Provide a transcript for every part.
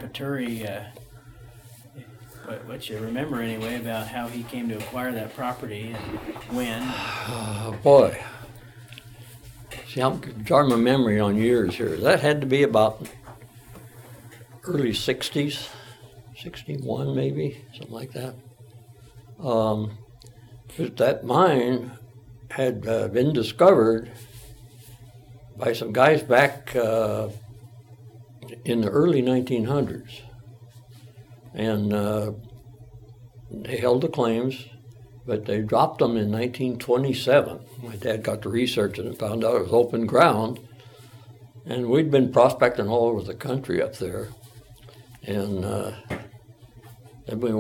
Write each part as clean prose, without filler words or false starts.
Turry, what you remember anyway about how he came to acquire that property and when? Oh, boy. See, I'm drawing my memory on years here. That had to be about early 60s, 61 maybe, something like that. That mine had been discovered by some guys back in the early 1900s. And they held the claims, but they dropped them in 1927. My dad got to research it and found out it was open ground. And we'd been prospecting all over the country up there. And we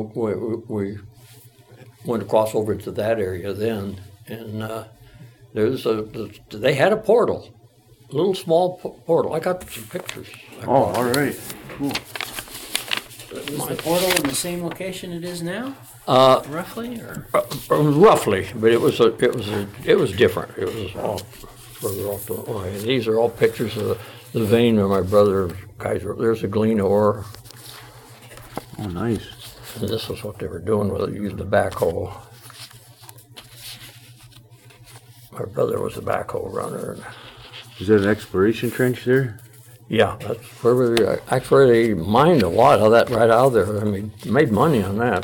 went across over to that area then. And they had a portal, a little small portal. I got some pictures. All right. Cool. Is the portal in the same location it is now? Roughly, or roughly, but it was different. It was all further off the way. These are all pictures of the vein where my brother guys were. There's a Galena ore. Oh, nice. And this is what they were doing with it. Used a backhoe. My brother was a backhoe runner. Is that an exploration trench there? Yeah, that's where actually they mined a lot of that right out of there. I mean, made money on that.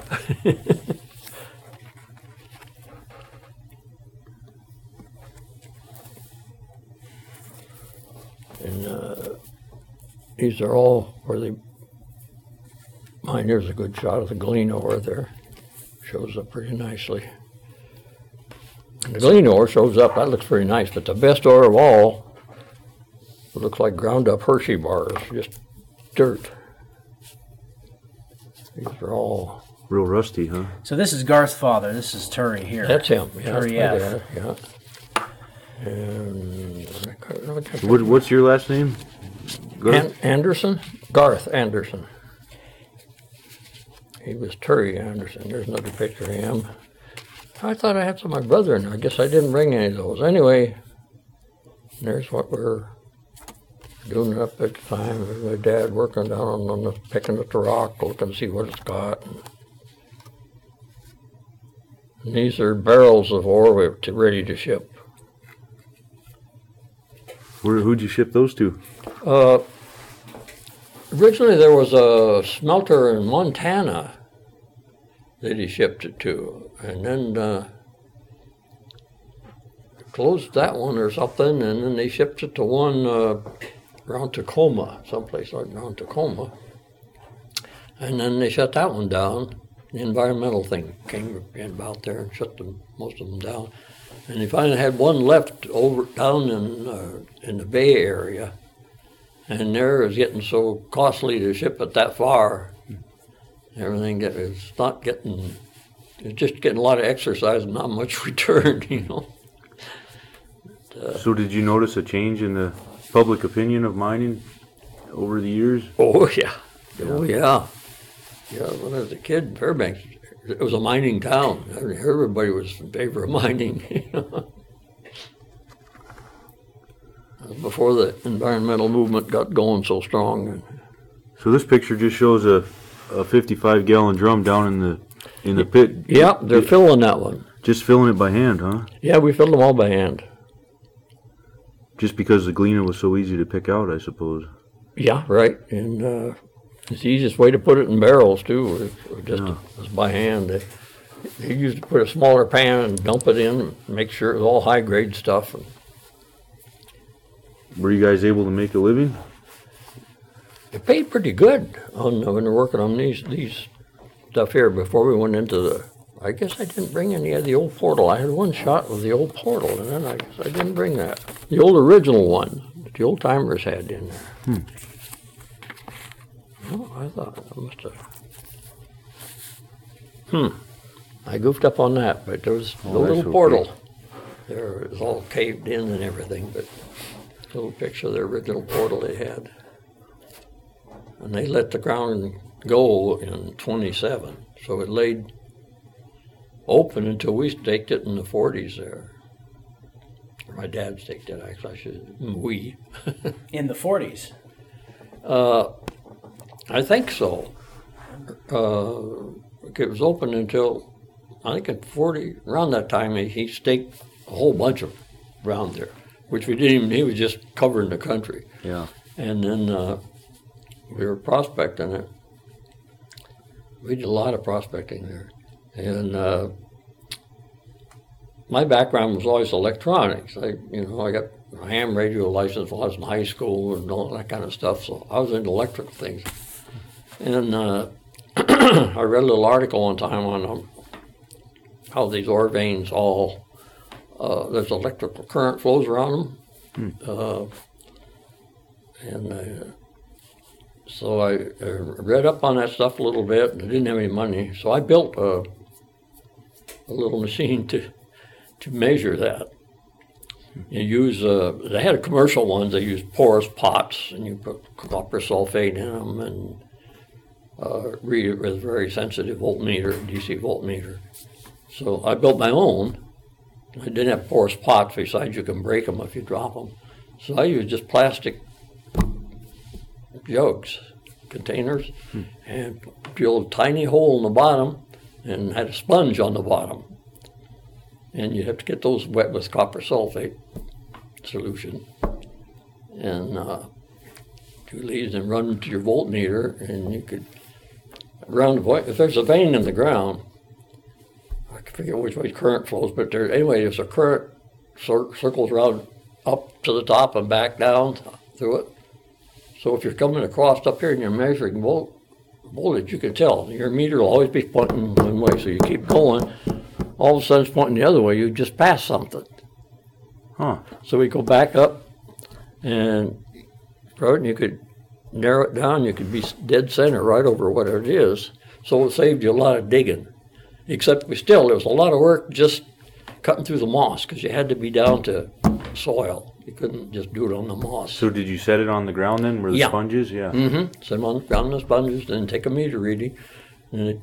And these are all where they mine. Here's a good shot of the Galena ore there. Shows up pretty nicely. And the Galena ore shows up, that looks pretty nice, but the best ore of all, it looks like ground up Hershey bars, just dirt. These are all real rusty, huh? So this is Garth's father. This is Turry here. That's him. Yeah, Turry that's F. my dad, yeah. And What's your last name? Anderson? Garth Anderson. He was Turry Anderson. There's another picture of him. I thought I had some of my brother in there. I guess I didn't bring any of those. Anyway, there's what we're doing up at the time. My dad working down on the, picking at the rock, looking to see what it's got. And these are barrels of ore ready to ship. Who'd you ship those to? Originally there was a smelter in Montana that he shipped it to, and then closed that one or something, and then they shipped it to one around Tacoma, someplace like around Tacoma, and then they shut that one down. The environmental thing came about there and shut most of them down, and they finally had one left over down in the Bay Area, and there it was getting so costly to ship it that far. Everything it's not getting, it's just getting a lot of exercise and not much return, you know. But, so did you notice a change in the public opinion of mining over the years? Oh yeah, oh yeah. Yeah, when I was a kid in Fairbanks, it was a mining town. I mean, everybody was in favor of mining. You know? Before the environmental movement got going so strong. So this picture just shows a 55-gallon drum down in the pit. Yeah, they're filling that one. Just filling it by hand, huh? Yeah, we filled them all by hand. Just because the Galena was so easy to pick out, I suppose. Yeah, right. And it's the easiest way to put it in barrels, too, or just by hand. They used to put a smaller pan and dump it in and make sure it was all high-grade stuff. Were you guys able to make a living? It paid pretty good when we were working on these stuff here before we went into the. I guess I didn't bring any of the old portal. I had one shot with the old portal, and then I guess I didn't bring that. The old original one that the old timers had in there. Oh, I thought I must have. I goofed up on that, but there was the little portal. There it was all caved in and everything, but a little picture of the original portal they had. And they let the ground go in 27, so it laid open until we staked it in the 40s there. Or my dad staked it, actually. We. In the 40s? I think so. It was open until, I think at 40, around that time, he staked a whole bunch of around there, which we didn't even, he was just covering the country. Yeah. And then we were prospecting it. We did a lot of prospecting there. And my background was always electronics. I got a ham radio license when I was in high school and all that kind of stuff, so I was into electrical things. And I read a little article one time on how these ore veins all, there's electrical current flows around them. So I read up on that stuff a little bit, and I didn't have any money, so I built a little machine to measure that. You use, they had commercial ones, they used porous pots, and you put copper sulfate in them and read it with a very sensitive voltmeter, DC voltmeter. So I built my own. I didn't have porous pots, besides you can break them if you drop them. So I used just plastic jugs, containers, and drilled a tiny hole in the bottom and had a sponge on the bottom. And you have to get those wet with copper sulfate solution. And 2 leads and run them to your voltmeter, and you could, if there's a vein in the ground, I forget which way current flows, but there's a current circles around up to the top and back down through it. So if you're coming across up here and you're measuring voltage, you can tell. Your meter will always be pointing one way, so you keep going. All of a sudden it's pointing the other way, you just passed something. Huh. So we go back up, and you could narrow it down, you could be dead center right over whatever it is. So it saved you a lot of digging. Except there was a lot of work just cutting through the moss, because you had to be down to soil. You couldn't just do it on the moss. So did you set it on the ground then, where the sponge is? Yeah. Mm-hmm. Set them on the ground, the sponges, then take a meter reading. And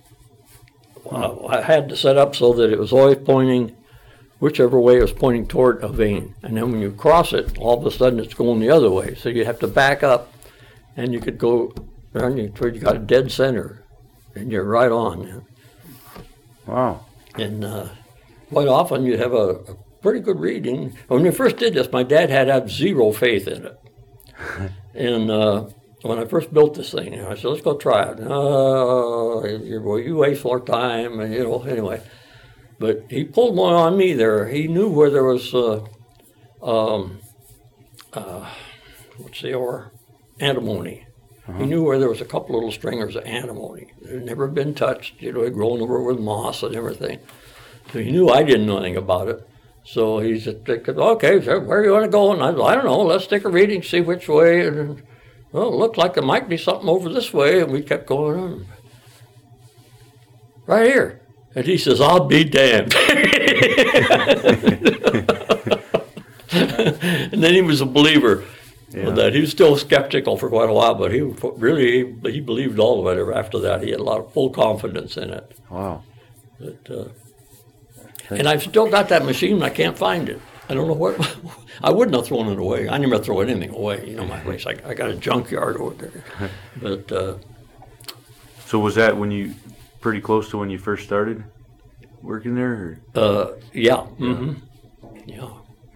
I had to set up so that it was always pointing whichever way it was pointing toward a vein. And then when you cross it, all of a sudden it's going the other way. So you have to back up, and you could go around until you got a dead center, and you're right on. Wow. And quite often you have a pretty good reading. When we first did this, my dad had to have zero faith in it. And when I first built this thing, I said, let's go try it. You waste more time, and anyway. But he pulled one on me there. He knew where there was, what's the ore? Antimony. He knew where there was a couple little stringers of antimony. It had never been touched, it had grown over with moss and everything. So he knew I didn't know anything about it. So he said, okay, so where do you want to go? And I said, I don't know, let's take a reading, see which way. And well, it looked like there might be something over this way, and we kept going on. Right here. And he says, I'll be damned. And then he was a believer. Yeah. That he was still skeptical for quite a while, but he believed all of it after that. He had a lot of full confidence in it. Wow. But, and I've still got that machine, I can't find it. I don't know what, I wouldn't have thrown it away. I never throw anything away, my place. I got a junkyard over there. But. So was that pretty close to when you first started working there? Or? Yeah. Mm-hmm. Yeah.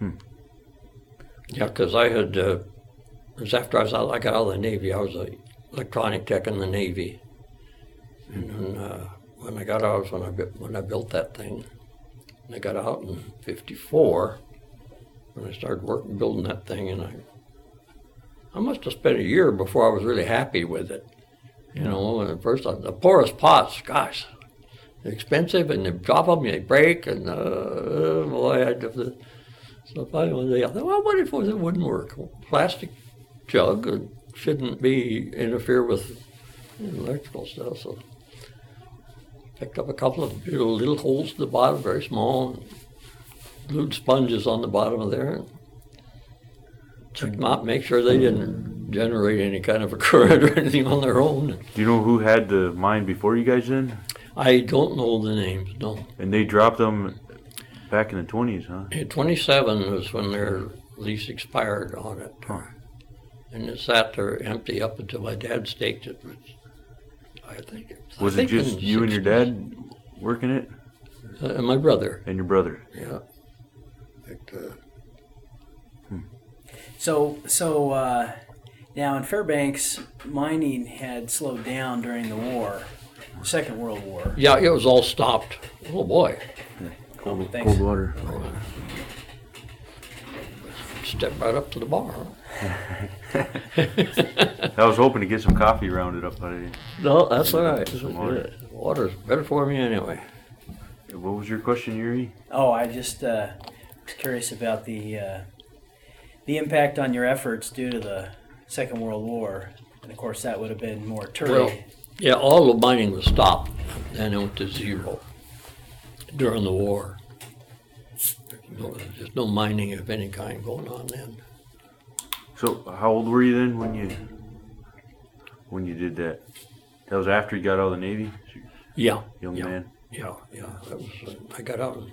Yeah, because I had, it was after I got out of the Navy. I was an electronic tech in the Navy. And then when I got out, when I built that thing. And I got out in '54 when I started building that thing, and I must have spent a year before I was really happy with it. And at first, the porous pots, gosh, they're expensive, and they drop them, they break, and boy, I'd have to. So finally one day I thought, well, what if it wouldn't work? Well, plastic jug shouldn't interfere with electrical stuff. So picked up a couple of little holes at the bottom, very small, and glued sponges on the bottom of there. And checked them out, make sure they didn't generate any kind of a current or anything on their own. Do you know who had the mine before you guys then? I don't know the names, no. And they dropped them back in the 20s, huh? 27 was when their lease expired on it. Huh. and it sat there empty up until my dad staked it. Was it just you and your dad working it? And my brother. And your brother? Yeah. So now in Fairbanks, mining had slowed down during the war, Second World War. Yeah, it was all stopped. Oh boy. Cold Thanks. water. Step right up to the bar. I was hoping to get some coffee rounded up, but I didn't. No, that's all right. Some water. Water's better for me anyway. What was your question, Yuri? Oh, I just was curious about the impact on your efforts due to the Second World War, and of course that would have been more Well, Turley. yeah, all the mining was stopped, and it went to zero during the war. There's no mining of any kind going on then. So, how old were you then when you did that? That was after you got out of the Navy, Yeah, young yeah, man. yeah. That was I got out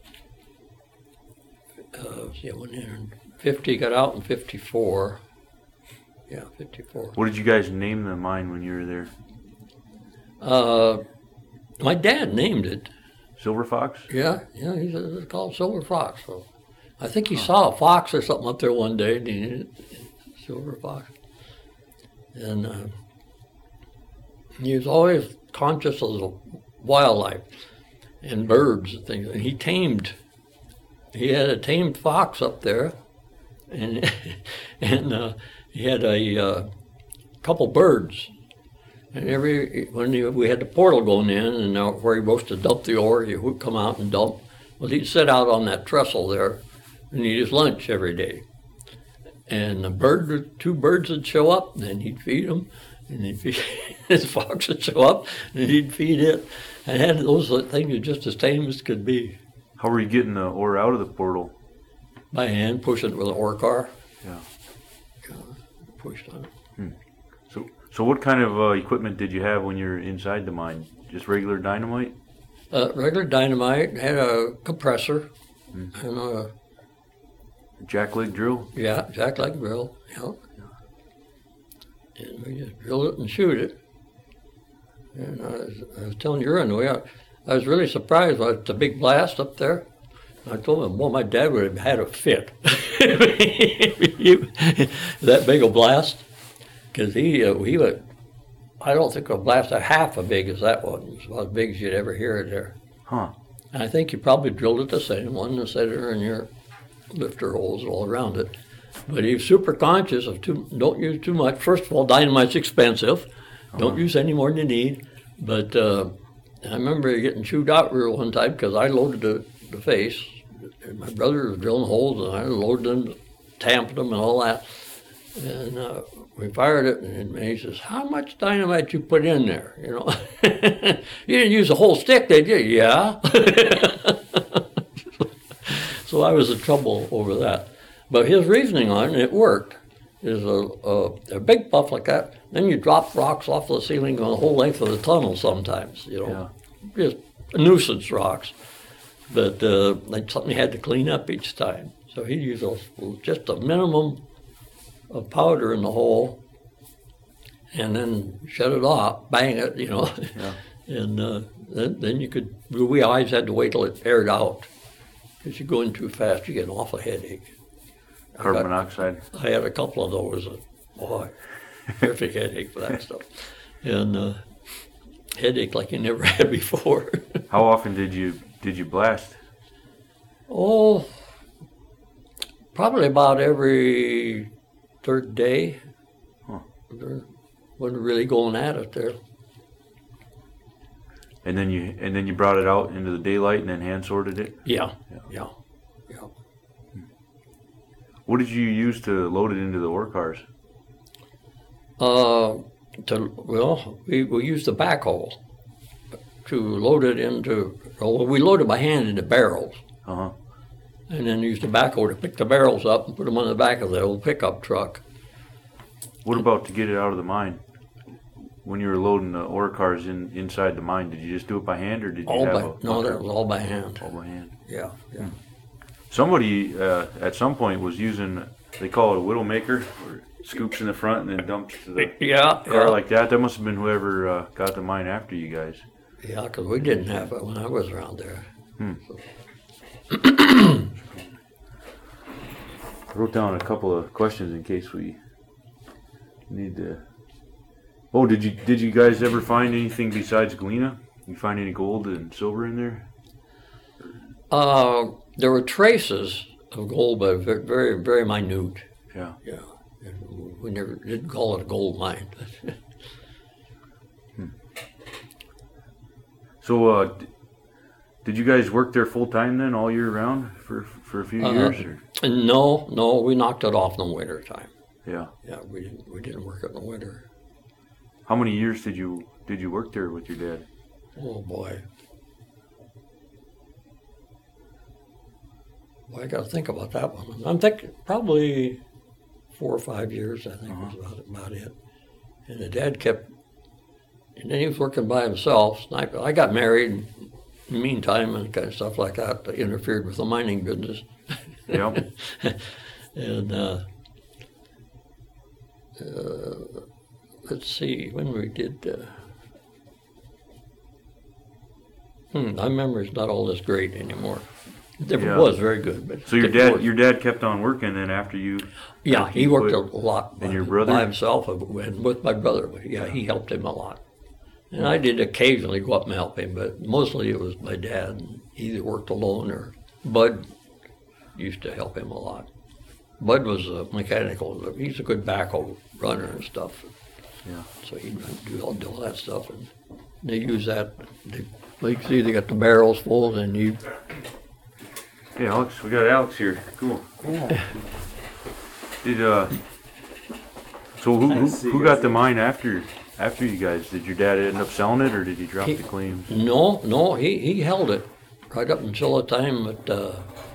in I went in 50, got out in 54. Yeah, 54. What did you guys name the mine when you were there? My dad named it. Silver Fox? Yeah, he said it's called Silver Fox. So I think he saw a fox or something up there one day, and he named it Silver Fox. And he was always conscious of the wildlife and birds and things. And he had a tamed fox up there, and he had a couple birds. And when we had the portal going in, and where he was to dump the ore, he would come out and dump. Well, he'd sit out on that trestle there, and eat his lunch every day. And two birds would show up, and then he'd feed them, and his fox would show up, and he'd feed it. And those things are just as tame as could be. How were you getting the ore out of the portal? By hand, pushing it with an ore car. Yeah. Pushed on it. So what kind of equipment did you have when you were inside the mine? Just regular dynamite? Regular dynamite, had a compressor, and a Jackleg drill? jackleg drill, yeah. And we just drill it and shoot it. And I was telling you earlier, I was really surprised by the big blast up there. I told him, well, my dad would have had a fit. That big a blast. Because he would, I don't think a blast half as big as that one. It was about as big as you'd ever hear it there. Huh. And I think you probably drilled it the same one, the setter and your lifter holes all around it. But he was super conscious of don't use too much. First of all, dynamite's expensive. Don't use any more than you need. But I remember getting chewed out real one time because I loaded the face. And my brother was drilling holes, and I loaded them, tamped them, and all that. And we fired it, and he says, "How much dynamite you put in there? You know, you didn't use the whole stick, did you?" Yeah. So I was in trouble over that. But his reasoning on it worked. Is a big puff like that. Then you drop rocks off the ceiling on the whole length of the tunnel sometimes. You know, just nuisance rocks. But like something you had to clean up each time. So he'd use just a minimum of powder in the hole, and then shut it off, bang it, you know. Yeah. And then you could, we always had to wait till it aired out. Because you go in too fast, you get an awful headache. Carbon monoxide. I had a couple of those, and boy, terrific headache for that stuff. And headache like you never had before. How often did you blast? Oh, probably about every third day. Huh. There wasn't really going at it there. And then you brought it out into the daylight and then hand sorted it? Yeah. What did you use to load it into the ore cars? We used the backhoe to load it into. Well, we loaded by hand into barrels. Uh-huh. And then used the backhoe to pick the barrels up and put them on the back of the old pickup truck. What about to get it out of the mine? When you were loading the ore cars inside the mine, did you just do it by hand, or did you No, that was all by hand. All by hand. Yeah. Somebody at some point was using they call it a widowmaker, where it scoops in the front and then dumps to the Yeah, car yeah. like that. That must have been whoever got the mine after you guys. Yeah, because we didn't have it when I was around there. I wrote down a couple of questions in case we need to. Oh, did you guys ever find anything besides Galena? You find any gold and silver in there? There were traces of gold, but very, very minute. Yeah. Yeah, we never didn't call it a gold mine. So, did you guys work there full time then, all year round for a few years? Or? No, we knocked it off in the winter time. Yeah. Yeah, we didn't work it in the winter. How many years did you work there with your dad? Oh boy. Well, I got to think about that one. I'm thinking probably 4 or 5 years. I think was about it. And the dad kept, and then he was working by himself. I got married in the meantime and kind of stuff like that. That interfered with the mining business. Yeah. And let's see when we did. My memory's not all this great anymore. It never was very good. But So your dad kept on working then after you. Yeah, he worked a lot. And your brother? By himself and with my brother. Yeah, he helped him a lot. And I did occasionally go up and help him, but mostly it was my dad. He either worked alone or Bud used to help him a lot. Bud was a mechanical. He's a good backhoe runner and stuff. Yeah. So he'd do all that stuff. And they use that. They got the barrels full and you. Hey, Alex, we got Alex here. Cool. Yeah. So who got the mine after you guys? Did your dad end up selling it, or did he drop the claims? No, he held it right up until the time that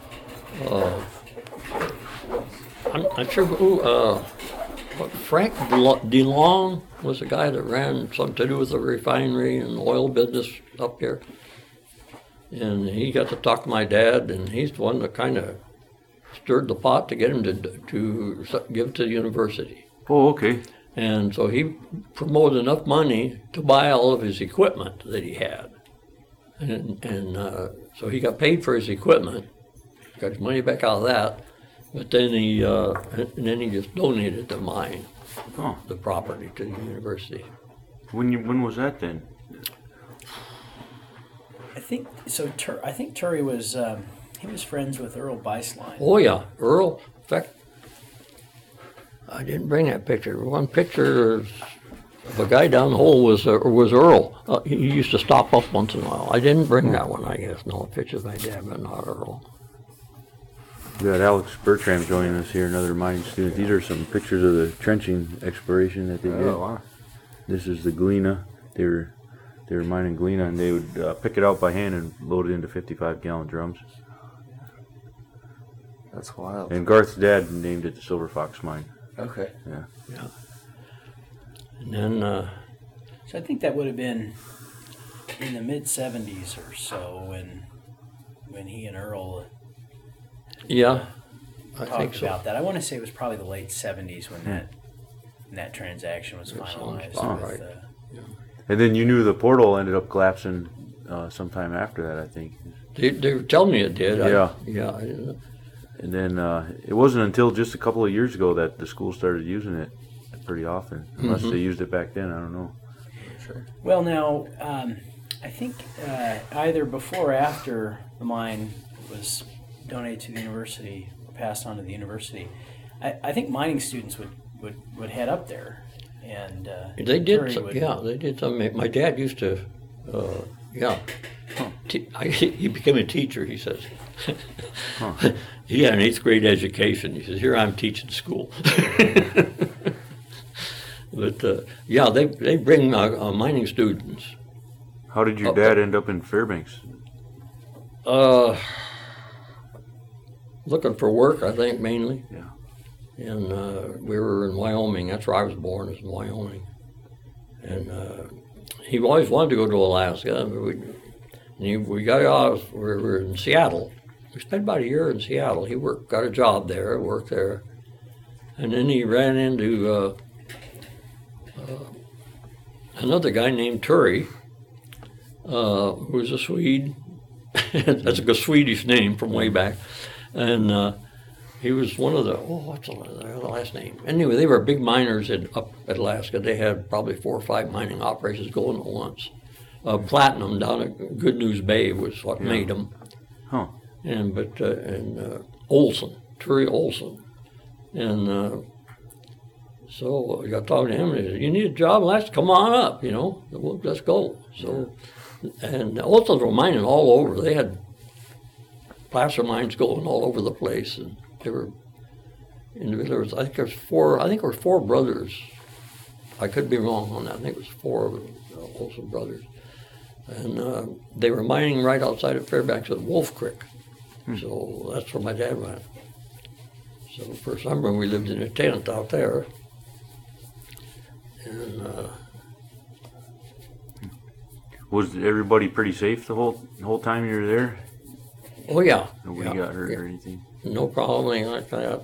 I'm not sure who. Frank DeLong was the guy that ran something to do with the refinery and oil business up here. And he got to talk to my dad, and he's the one that kind of stirred the pot to get him to give it to the university. Oh, okay. And so he promoted enough money to buy all of his equipment that he had. And so he got paid for his equipment, got his money back out of that, but then he just donated the mine, the property to the university. When was that then? I think so. I think Turry was he was friends with Earl Beislein. Oh yeah, Earl. In fact, I didn't bring that picture. One picture of a guy down the hole was Earl. He used to stop up once in a while. I didn't bring that one, I guess. No pictures of my dad, but not Earl. We got Alex Bertram joining us here, another mining student. These are some pictures of the trenching exploration that they did. Oh, wow. This is the Galena. They were mining Galena, and they would pick it out by hand and load it into 55-gallon drums. That's wild. And Garth's dad named it the Silver Fox Mine. Okay. Yeah. Yeah. And then, So I think that would have been in the mid '70s or so when he and Earl yeah, I think talked so. about that. I want to say it was probably the late '70s when that transaction was That sounds finalized. about with, right. And then you knew the portal ended up collapsing sometime after that, I think. They were telling me it did. Yeah. I didn't know. And then it wasn't until just a couple of years ago that the school started using it pretty often. Unless they used it back then, I don't know. Sure. Well, now I think either before or after the mine was donated to the university or passed on to the university, I think mining students would head up there. And They did, Terry would- they did some. My dad used to, he became a teacher, he says. He had an 8th grade education. He says, here I'm teaching school. But, they bring mining students. How did your dad end up in Fairbanks? Looking for work, I think, mainly. Yeah. And we were in Wyoming. That's where I was born, is in Wyoming. And he always wanted to go to Alaska. But we got out. We were in Seattle. We spent about a year in Seattle. He got a job there, worked there. And then he ran into another guy named Turi, who was a Swede. That's a Swedish name from way back. And he was one of the, what's the last name? Anyway, they were big miners up at Alaska. They had probably 4 or 5 mining operations going at once. Platinum down at Good News Bay was what made them. Huh. And Olson, Turi Olson. And so I got talking to him, and he said, "You need a job? Let's come on up, Well, let's go." So, and Olsons were mining all over. They had placer mines going all over the place, and they were individuals. I think there were 4 brothers. I could be wrong on that. I think it was 4 Olson brothers, and they were mining right outside of Fairbanks at Wolf Creek. So that's where my dad went. So for summer we lived in a tent out there, and Was everybody pretty safe the whole time you were there? oh yeah, Nobody got hurt or anything? no problem, anything like that.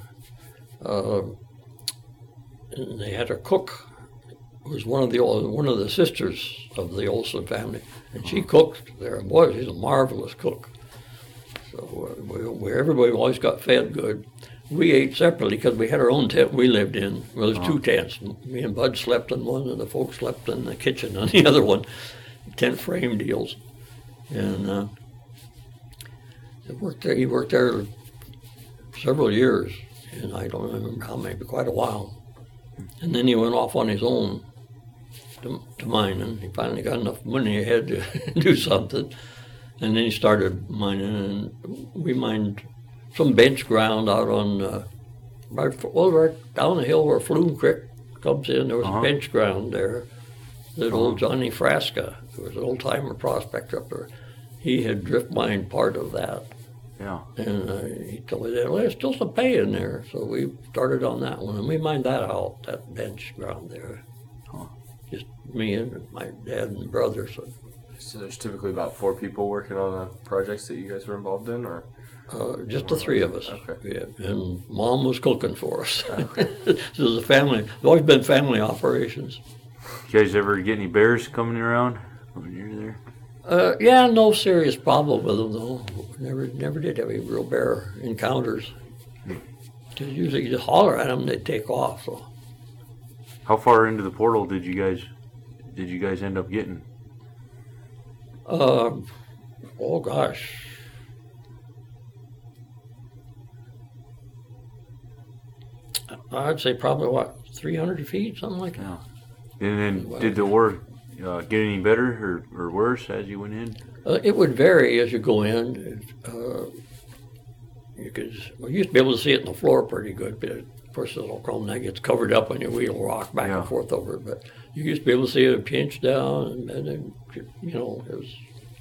And they had a cook who was one of the sisters of the Olson family, and she cooked there. Boy, she's a marvelous cook. So everybody always got fed good. We ate separately because we had our own tent we lived in. Well, there's 2 tents. Me and Bud slept in one, and the folks slept in the kitchen on the other one. Tent frame deals. And he worked there several years, and I don't remember how many, but quite a while. And then he went off on his own to mining. He finally got enough money ahead to do something. And then he started mining, and we mined some bench ground out on, right down the hill where Flume Creek comes in. There was a bench ground there that old Johnny Frasca, who was an old-timer prospector up there, he had drift mined part of that. Yeah. And he told me that, well, there's still some pay in there. So we started on that one, and we mined that out, that bench ground there. Just me and my dad and brother. So there's typically about 4 people working on the projects that you guys were involved in, or? Just the 3 of us. Okay. Yeah, and Mom was cooking for us. This was a family. It's always been family operations. You guys ever get any bears coming around when you're there? Yeah, no serious problem with them though. Never did have any real bear encounters. Because usually you just holler at them, they take off. So. How far into the portal did you guys end up getting? Oh gosh. I'd say probably 300 feet, something like that. And then did the ore get any better or worse as you went in? It would vary as you go in. You used to be able to see it in the floor pretty good, but of course the little chrome that gets covered up when you wheel rock back and forth over it. But you used to be able to see it pinch down, and then it was.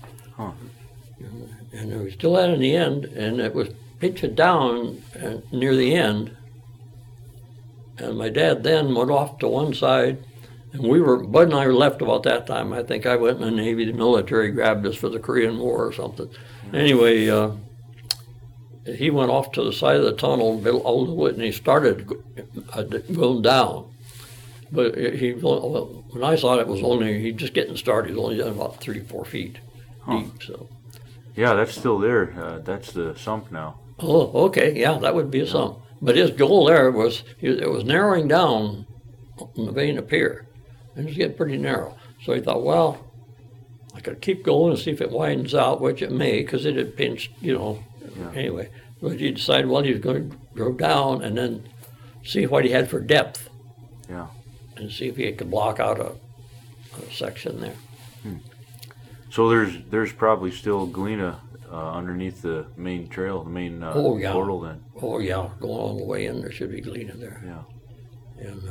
And we still had in the end, and it was pinching down near the end. And my dad then went off to one side, and Bud and I were left about that time. I think I went in the Navy, the military grabbed us for the Korean War or something. Anyway, he went off to the side of the tunnel, and he started going down. But when I saw it, he just getting started. He was only done about 3-4 feet deep. So. Yeah, that's still there. That's the sump now. Oh, okay, yeah, that would be a sump. But his goal there was narrowing down in the vein of pier. And it was getting pretty narrow. So he thought, well, I could keep going and see if it widens out, which it may, because it had pinched, Anyway, but he decided, well, he was going to go down and then see what he had for depth. Yeah. And see if he could block out a section there. So there's probably still Galena underneath the main trail, the main portal then. Oh yeah, going all the way in, there should be Galena there. Yeah. And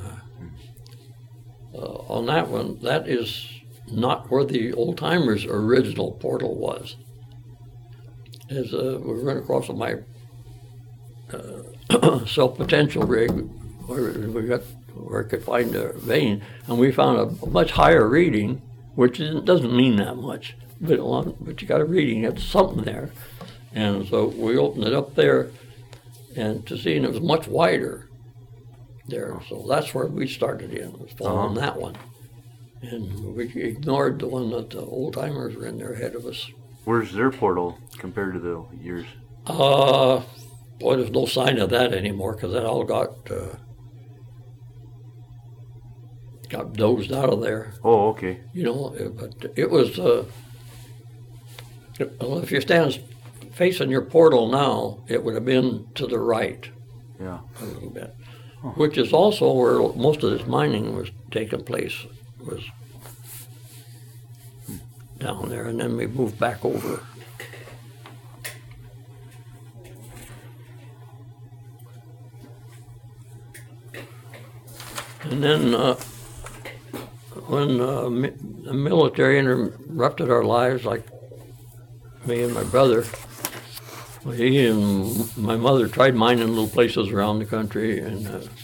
on that one, that is not where the old timers' original portal was. As we ran across with my self-potential rig, where I could find a vein, and we found a much higher reading, which doesn't mean that much, but you got a reading, it's something there. And so we opened it up there, and it was much wider. there. So that's where we started in, was following that one. And we ignored the one that the old timers were in there ahead of us. Where's their portal compared to the years? Boy, there's no sign of that anymore because that all got dozed out of there. Oh, okay. You know, but it was, well, if you're standing facing your portal now, it would have been to the right Yeah. a little bit, which is also where most of this mining was taking place, was down there, and then we moved back over. And then when the military interrupted our lives, like me and my brother, he and my mother tried mining little places around the country, and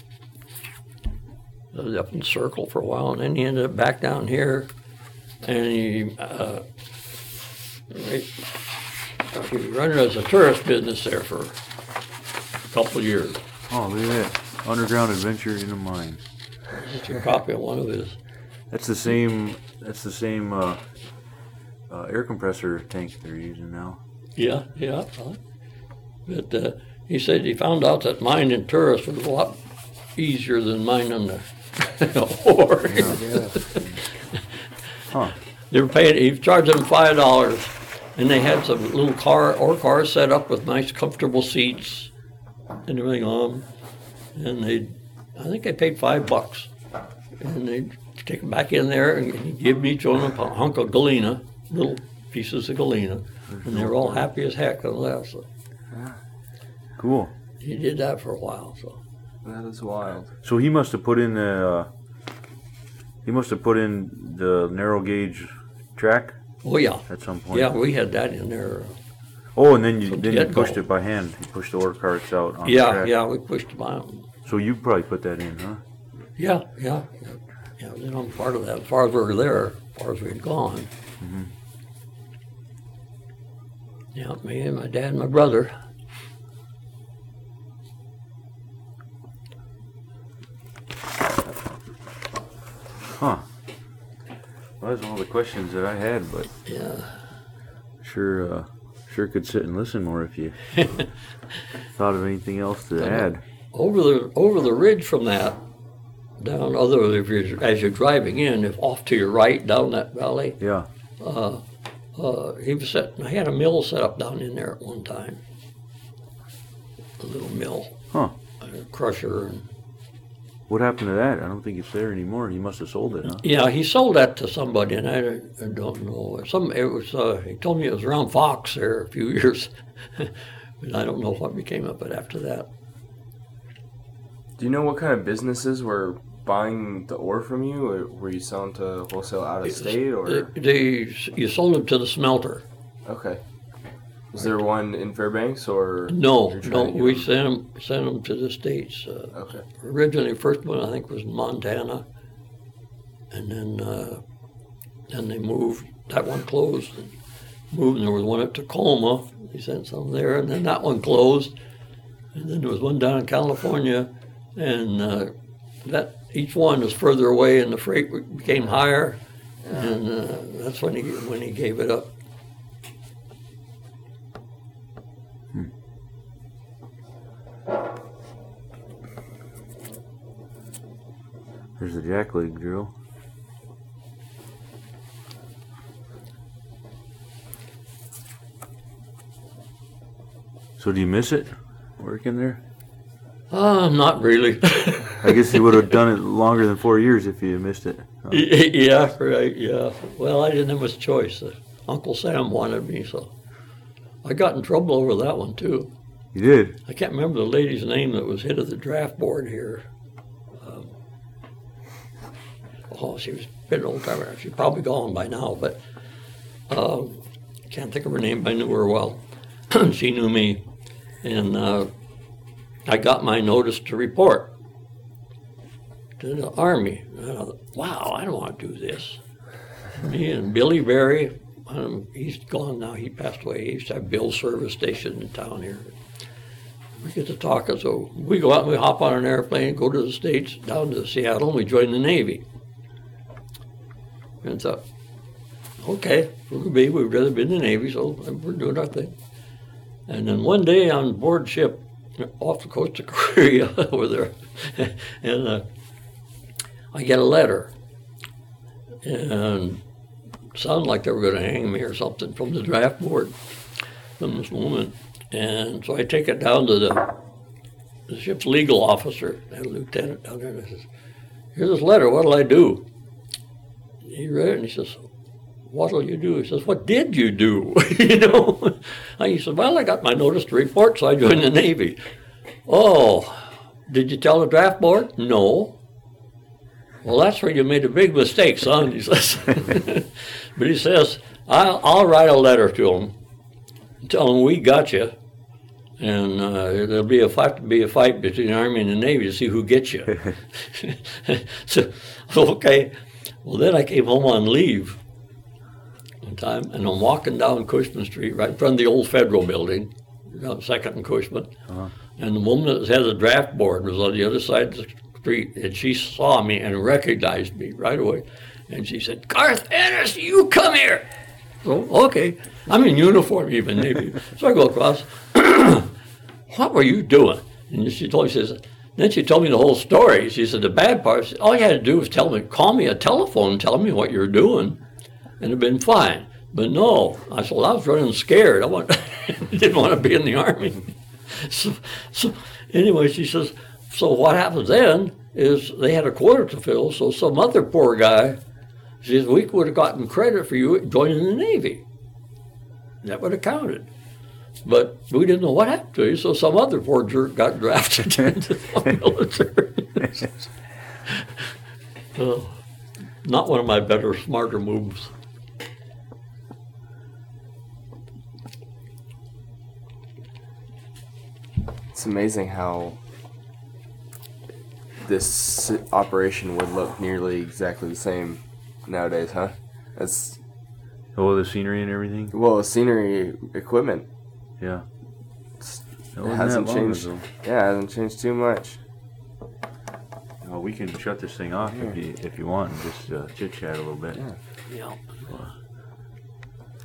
I was up in the Circle for a while, and then he ended up back down here, and he running as a tourist business there for a couple of years. Oh, look at that. Underground adventure in a mine. That's a copy of one of his. That's the same. That's the same air compressor tank they're using now. Yeah. But he said he found out that mining tourists was a lot easier than mining the ore. Huh. They were paying. He charged them $5, and they had some little cars set up with nice, comfortable seats and everything on them. And I think they paid $5, and they'd take them back in there and he'd give each one a hunk of galena, little pieces of galena, and they were all happy as heck on that. So Cool. he did that for a while. So That is wild. So he must have put in the. He must have put in the narrow gauge track oh yeah, at some point. yeah, we had that in there. Oh, and then you From then you get-go. pushed it by hand. You pushed the ore carts out on the Yeah, track. yeah, we pushed them out. So you probably put that in, huh? Yeah. You know, part of that, as far as we were there, as far as we had gone. Mm-hmm. Yeah, me and my dad and my brother. Huh. Well, that's all the questions that I had, but Yeah. sure could sit and listen more if you thought of anything else to add. Over the ridge from that, down as you're driving in, if off to your right down that valley, Yeah. I had a mill set up down in there at one time. A little mill, Huh. a crusher. And, What happened to that? I don't think it's there anymore. He must have sold it, huh? yeah, he sold that to somebody, and I don't know. He told me it was around Fox there a few years, but I don't know what became of it after that. Do you know what kind of businesses were buying the ore from you? Or were you selling to wholesale out of state, or? You sold them to the smelter. Okay. Is there one in Fairbanks, or? No, you're trying to get we them- sent them to the States. Okay. Originally, first one I think was in Montana, and then they moved. That one closed and moved, and there was one at Tacoma. They sent some there, and then that one closed, and then there was one down in California, and that each one was further away, and the freight became higher, and that's when he gave it up. There's the jackleg drill. So do you miss it, working there? Not really. I guess you would have done it longer than 4 years if you missed it. Huh? Yeah, right, yeah. Well, I didn't have much choice. Uncle Sam wanted me, so I got in trouble over that one, too. You did? I can't remember the lady's name that was head of the draft board here. She was a bit old timer. She's probably gone by now, but can't think of her name, but I knew her well. She knew me. And I got my notice to report to the Army. And I thought, wow, I don't want to do this. Me and Billy Berry, he's gone now, he passed away. He used to have Bill's service station in town here. we get to talking. So we go out and we hop on an airplane, go to the States, down to Seattle, and we join the Navy. And so, okay, we'd rather be in the Navy, so we're doing our thing. And then one day on board ship off the coast of Korea over there, and I get a letter, and it sounded like they were going to hang me or something from the draft board from this woman. And so I take it down to the ship's legal officer, a lieutenant down there, and I says, "Here's this letter, what'll I do?" He read it and he says, "What'll you do?" He says, "What did you do?" You know? And he said, "Well, I got my notice to report, so I joined the Navy." "Oh, did you tell the draft board?" "No." "Well, that's where you made a big mistake, son," he says. But he says, I'll write a letter to them, tell them we got you, and there'll be a fight between the Army and the Navy to see who gets you. So, okay. Well, then I came home on leave one time, and I'm walking down Cushman Street, right in front of the old Federal Building, down Second and Cushman, and the woman that had the draft board was on the other side of the street, and she saw me and recognized me right away, and she said, "Garth Ennis, you come here." So, okay, I'm in uniform even, Navy. So I go across. "What were you doing?" And she told me, then she told me the whole story. She said, the bad part, all you had to do was call me a telephone and tell me what you're doing, and it'd been fine. But no, I said, well, I was running scared. Didn't want to be in the Army. So anyway, she says, so what happens then is they had a quota to fill, so some other poor guy, she says, we would have gotten credit for you joining the Navy. That would have counted. But we didn't know what happened to you, so some other poor jerk got drafted into the military. Not one of my better, smarter moves. It's amazing how this operation would look nearly exactly the same nowadays, huh? As Oh, the scenery and everything? well, scenery, equipment. Yeah. It hasn't changed. Yeah, it hasn't changed too much. Well, we can shut this thing off if you want and just chit chat a little bit. Yeah. Yeah.